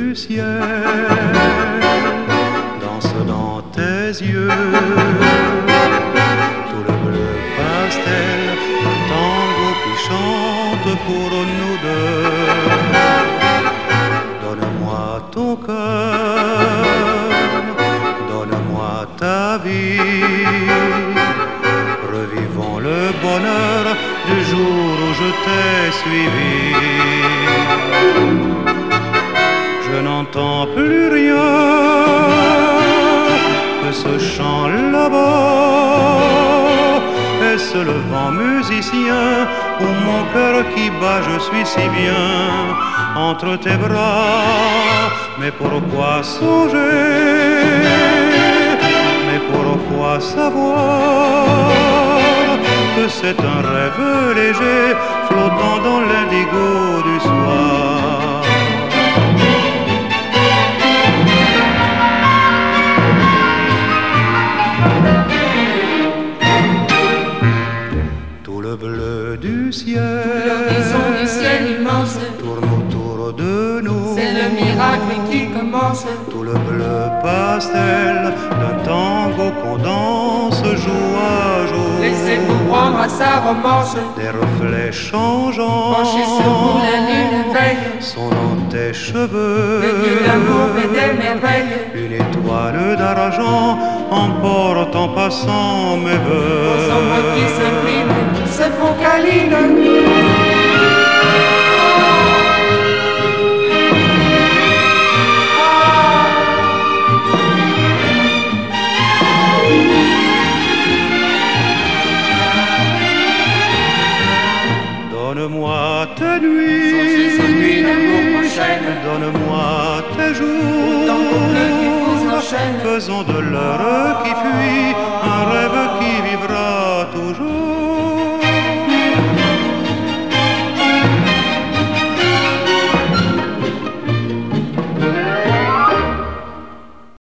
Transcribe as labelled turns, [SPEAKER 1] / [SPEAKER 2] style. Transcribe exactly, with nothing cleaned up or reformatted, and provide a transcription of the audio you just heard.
[SPEAKER 1] du ciel danse dans tes yeux. Tout le bleu pastel, un tango qui chante pour nous deux. Donne-moi ton cœur, donne-moi ta vie. Revivons le bonheur du jour où je t'ai suivi. Je n'entends plus rien que ce chant là-bas. Est-ce le vent musicien ou mon cœur qui bat? Je suis si bien entre tes bras. Mais pourquoi songer? Mais pourquoi savoir que c'est un rêve léger flottant dans l'indigo du soir? Tout le bleu du ciel,
[SPEAKER 2] tout l'horizon du ciel immense
[SPEAKER 1] tourne autour de nous.
[SPEAKER 2] C'est le miracle qui commence.
[SPEAKER 1] Tout le bleu pastel d'un tango qu'on danse jour à jour.
[SPEAKER 2] Laissez-vous prendre à sa romance.
[SPEAKER 1] Des reflets changeants,
[SPEAKER 2] Penchez sur vous la lune veille.
[SPEAKER 1] sont dans tes cheveux.
[SPEAKER 2] Le dieu d'amour fait des merveilles.
[SPEAKER 1] Une étoile d'argent emporte en passant mes voeux.
[SPEAKER 2] Vos ombres qui s'impriment se font câlines.
[SPEAKER 1] Donne-moi tes nuits,
[SPEAKER 2] Songez aux nuits d'amour prochaines.
[SPEAKER 1] donne-moi tes jours,
[SPEAKER 2] Autant de bleu qui vous enchaîne.
[SPEAKER 1] faisons de l'heure qui fuit